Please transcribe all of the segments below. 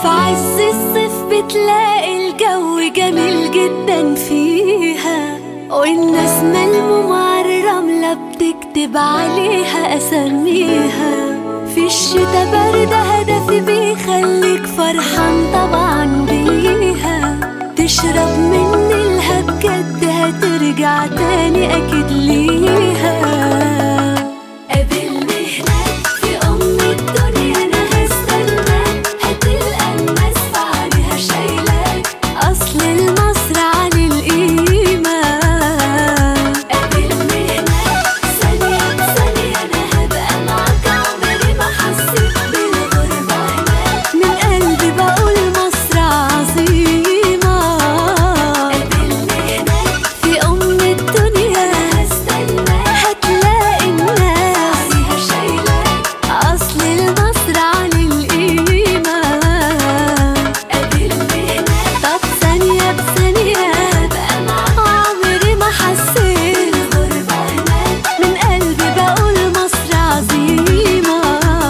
عز الصيف بتلاقي الجو جميل جدا فيها، والناس ملمومة على الرملة بتكتب عليها أساميها. في الشتا برد هدفي بيخليك فرحان طبعا بيها، تشرب من الها بجد هترجع تاني أكيد ليها. قابلني هناك في أم الدنيا أنا هستناك، هتلقى الناس في عليها شايلاك، أصل المصر عن القيمة. قابلني هناك ثانية بثانية أنا هبقى معاك، عمري ما حسيت بالغربة هناك، من قلبي بقول مصر عظيمة. قابلني هناك في أم الدنيا أنا هستناك، هتلاقي الناس عليها شايلاك، أصل المصر عن القيمة. قابلني هناك طب ثانية بثانية هبقى معاك، عمري ما حسيت بالغربة هناك، من قلبي بقول مصر عظيمة.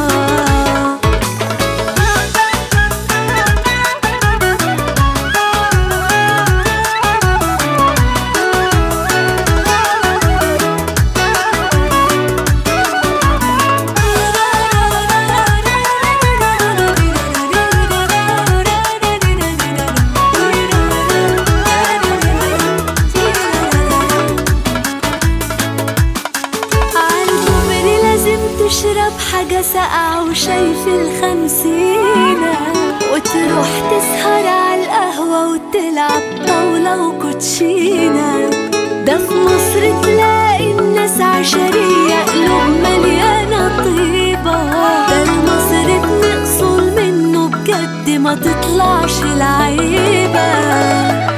عالكوبري لازم تشرب حاجة ساقعة وشايف الخمسينة، وتروح تسهر على القهوة وتلعب طاولة وكوتشينة. ده في مصر تلاقي الناس عشرية قلوب مليانة طيبة، ده المصري بنقصل منه بجد ما تطلعش العيبة.